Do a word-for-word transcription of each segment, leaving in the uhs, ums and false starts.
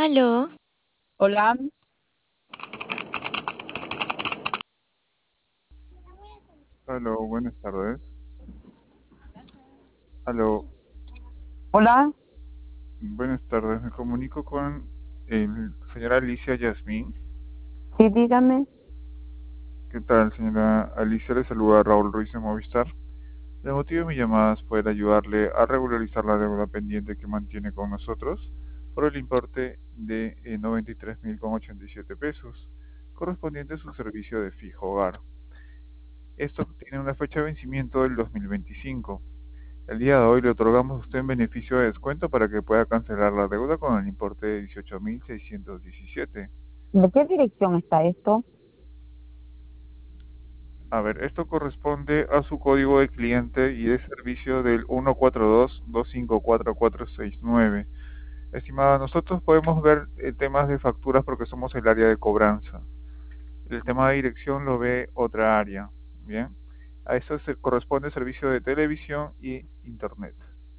Aló, Hola, Aló, buenas tardes. Aló, hola, buenas tardes. Me comunico con el señora Alicia Yasmín. sí, dígame. ¿Qué tal, señora Alicia? Le saluda Raúl Ruiz de Movistar. El motivo de mi llamada es poder ayudarle a regularizar la deuda pendiente que mantiene con nosotros por el importe de eh, noventa y tres mil con ochenta y siete pesos, correspondiente a su servicio de fijo hogar. Esto tiene una fecha de vencimiento del dos mil veinticinco. El día de hoy le otorgamos a usted un beneficio de descuento para que pueda cancelar la deuda con el importe de dieciocho mil seiscientos diecisiete. ¿De qué dirección está esto? A ver, esto corresponde a su código de cliente y de servicio del uno cuatro dos, dos cinco cuatro, cuatro seis nueve. Estimada, nosotros podemos ver eh, temas de facturas porque somos el área de cobranza. El tema de dirección lo ve otra área. Bien, a eso se corresponde servicio de televisión y internet.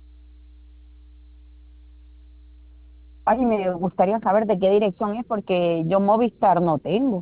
Ay, me gustaría saber de qué dirección es porque yo Movistar no tengo.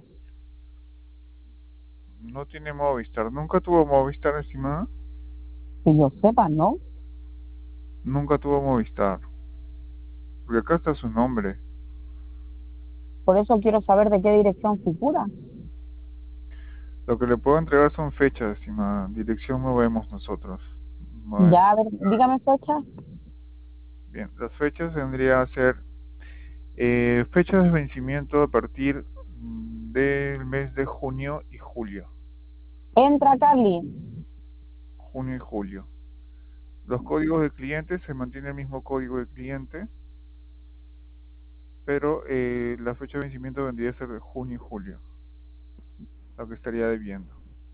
No tiene Movistar. ¿Nunca tuvo Movistar, estimada? Que yo sepa, ¿no? Nunca tuvo Movistar. Porque acá está su nombre. Por eso quiero saber de qué dirección figura. Lo que le puedo entregar son fechas, estimada. Dirección no vemos nosotros. No es- Ya, a ver, dígame fecha. Bien, las fechas vendría a ser eh, fechas de vencimiento a partir mm, del mes de junio y julio. Entra, Carly. Junio y julio. Los códigos de cliente se mantiene el mismo código de cliente, pero eh, la fecha de vencimiento vendría a ser de junio y julio, lo que estaría debiendo.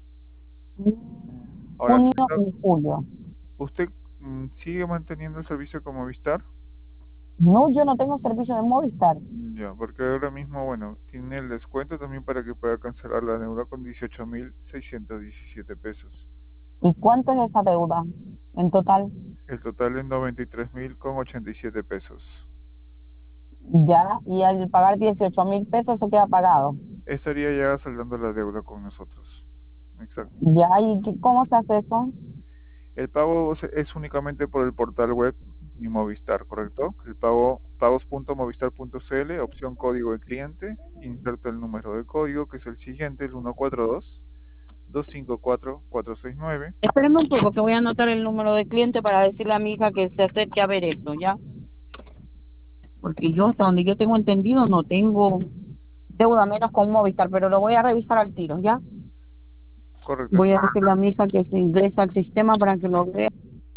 Ahora, Junio señor, y julio. ¿usted mm, sigue manteniendo el servicio con Movistar? No, yo no tengo servicio de Movistar. Ya, porque ahora mismo, bueno, tiene el descuento también para que pueda cancelar la deuda con dieciocho mil seiscientos diecisiete pesos. ¿Y cuánto es esa deuda en total? El total es noventa y tres mil con ochenta y siete pesos. Ya, y al pagar dieciocho mil pesos se queda pagado. Estaría ya saldando la deuda con nosotros. Exacto. Ya, ¿y qué- cómo se hace eso? El pago se- es únicamente por el portal web Mi Movistar, ¿correcto? El pago pagos punto movistar punto c l, opción código de cliente, inserta el número de código que es el siguiente, el uno cuatro dos, dos cinco cuatro, cuatro seis nueve. Espérenme un poco, que voy a anotar el número de cliente para decirle a mi hija que se acerque a ver eso, ¿ya? Porque yo, hasta donde yo tengo entendido, no tengo deuda menos con Movistar, pero lo voy a revisar al tiro, ¿ya? Correcto. Voy a decirle a mi hija que se ingresa al sistema para que lo vea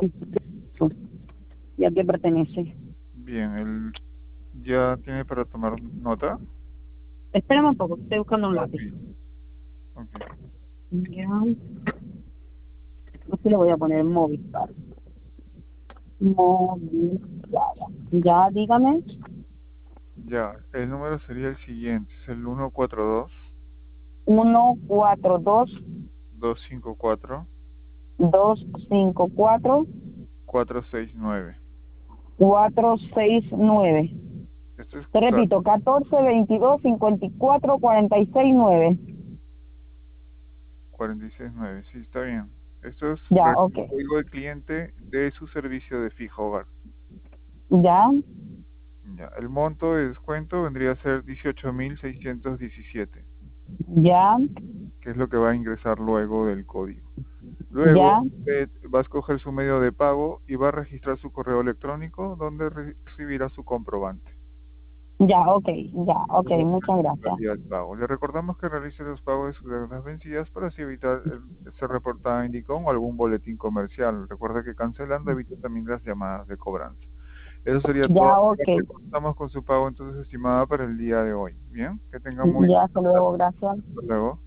y a qué pertenece. Bien, el, ¿ya tiene para tomar nota? Espérame un poco, estoy buscando un lápiz. Sí. Ok. Ya, aquí le voy a poner Movistar. Movistar. Ya, dígame. Ya, el número sería el siguiente, es el uno cuatro dos, Uno cuatro dos dos cinco cuatro, dos cinco cuatro cuatro seis nueve. cuatro seis nueve. Esto es Te ca- repito, catorce veintidós cincuenta y cuatro cuarenta y seis nueve. cuarenta y seis nueve, sí, está bien. Esto es Ya, el ok. código de cliente de su servicio de fijo hogar. Ya, Ya, el monto de descuento vendría a ser dieciocho mil seiscientos diecisiete, ya, que es lo que va a ingresar luego del código. ya, Luego, usted va a escoger su medio de pago y va a registrar su correo electrónico donde re- recibirá su comprobante. ya, ok, ya, ok, Luego, muchas gracias. modalidad de pago. Le recordamos que realice los pagos de sus deudas vencidas para así evitar el- ser reportada en ICOM o algún boletín comercial. Recuerde que cancelando evita también las llamadas de cobranza. Eso sería Ya, todo. ok, Contamos con su pago entonces estimada para el día de hoy. Bien, que tenga muy ya, buena hasta tarde. luego, gracias. Hasta luego.